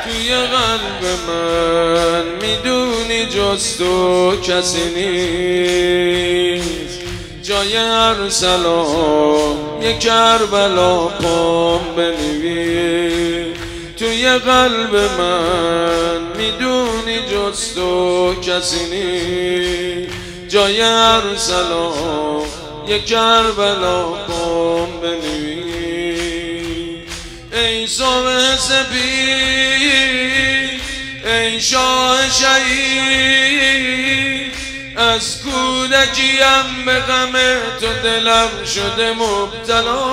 توی قلب من میدونی جز تو کسی نیست. جای هر سلام یک کربلا پام بنویس. توی قلب من میدونی جز تو کسی نیست. جای هر سلام یک کربلا پام بنویس. ای صبح سپید ای شاه شهید، از کودکیم به غم تو دلم شده مبتلا.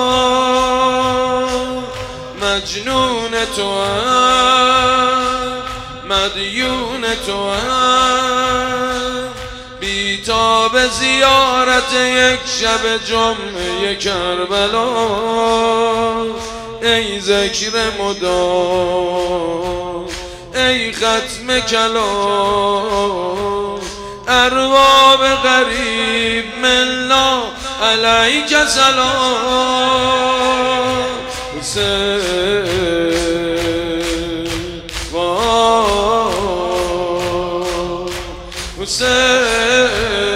مجنون تو هم مدیون تو هم، بی تا به زیارت یک شب جمعه کربلا. ای ذکر مدام ای ختم کلام، ارباب غریب ملا علیک سلام. حسین وای حسین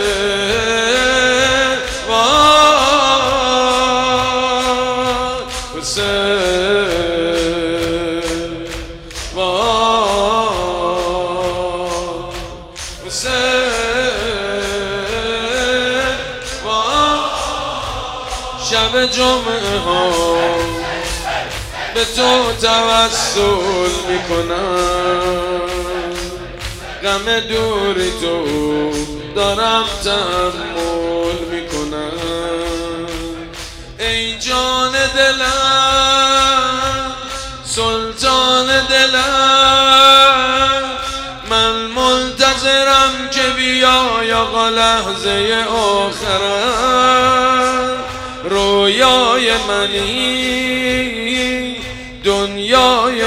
وای حسین وای حسین وای. شب جمعه ها به تو توسل میکنم، غم دوری تو دارم تحمل میکنم. ای جان دلم سلطان دلم، من منتظرم که بیای آقا لحظه آخرم. رویای منی دنیای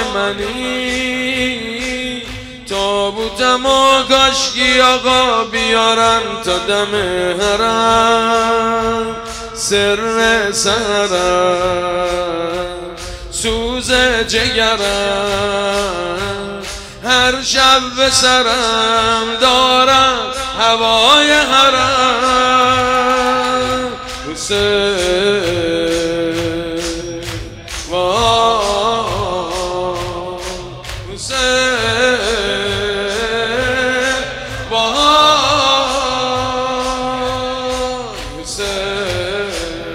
منی، تابوتم و کاشکی آقا بیارن تا دم حرم. سر سرم سوز جگرم، هر شب به سرم دارم هوای حرم. حسین وای حسین وای حسین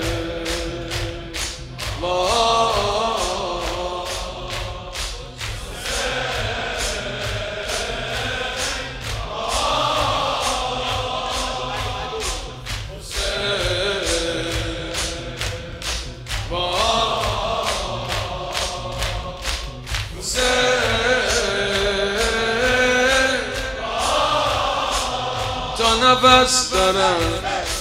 تا نفس دارم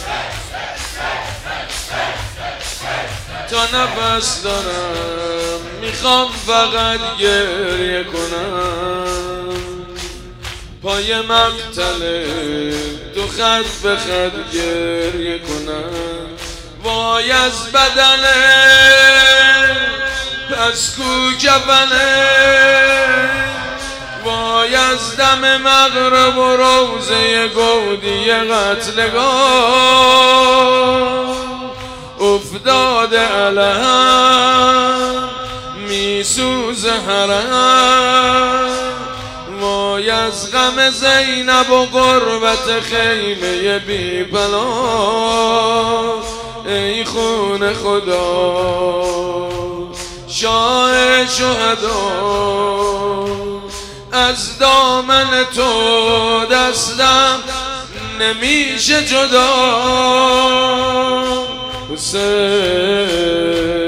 تا نفس دارم، میخوام فقط گریه کنم. پای مقتل تو خط به خط گریه کنم. وای از بدنه پس کو کفنه، وای از دم مغرب و روزه گودی قتلگاه. افتاده علم میسوز حرم، وای از غم زینب و غربت خیمه بی بلا. ای خون خدا شاه شهدا، از دامن تو دستم نمیشه جدا. حسین